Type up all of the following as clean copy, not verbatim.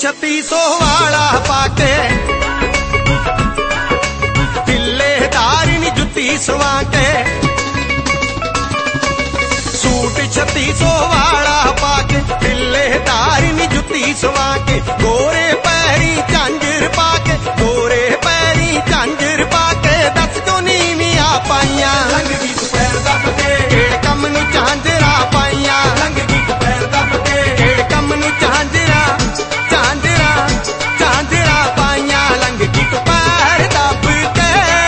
3600 वाला पाके तिल्लेदारी नी जुत्ती सवा के सूट 3600 वाला पाके तिल्लेदारी नी जुत्ती सवा के गोरे पैरी झांझर पाके गोरे पैरी झांझर पाके दस जो नीवियां पाइयां लंघ गई तू पैर दब के केड़े कम नू झांझरा पाइयां लंघ गई तू पैर दब के केड़े कम नू झांझरा झांझरा झांझरा पाइयां लंघ गई तू पैर दब के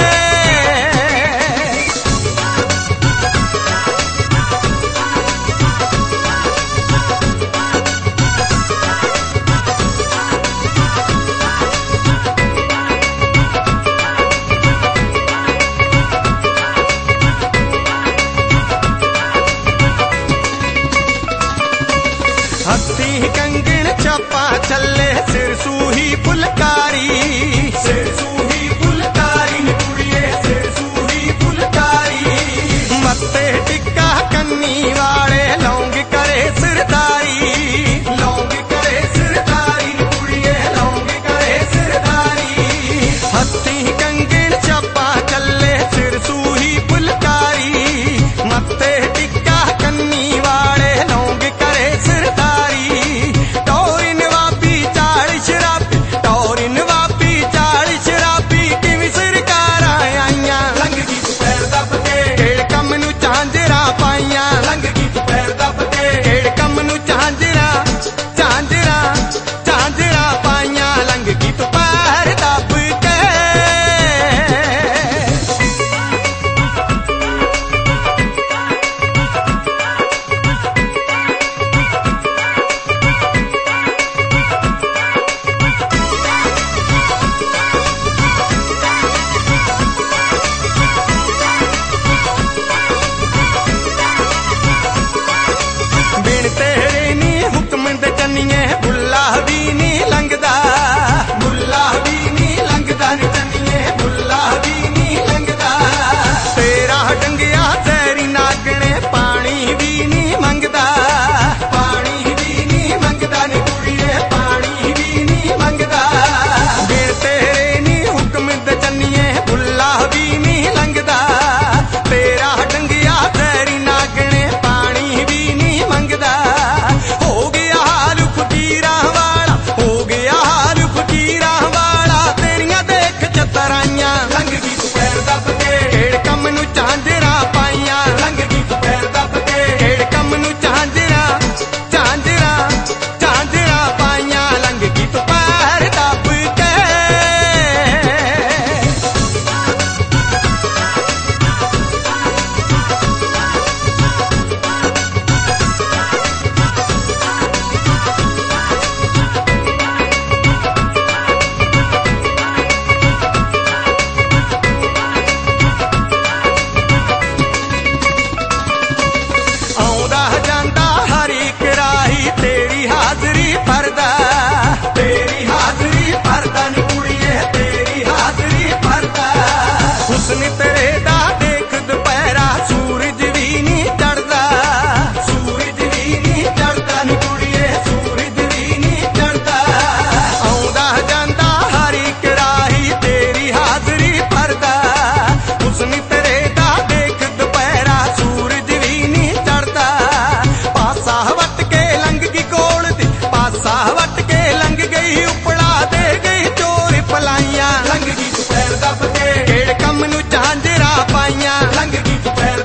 हत्थी कंगण छापा चले सिर सूही फुलकारी कुड़िए सिर सूही फुलकारी मत्थे टिक्का कन्नी वाले लौंग करे सिरदारी कुड़िए लौंग करे सिरदारी हत्थी कंगण छापा चले सिर सूही फुलकारी मत्थे टिक्का कन्नी वाले लौंग करे सिरदारी लंघ गई तू पैर दब के केड़े कम नू झांझरा पाइयां लंघ गई तू पैर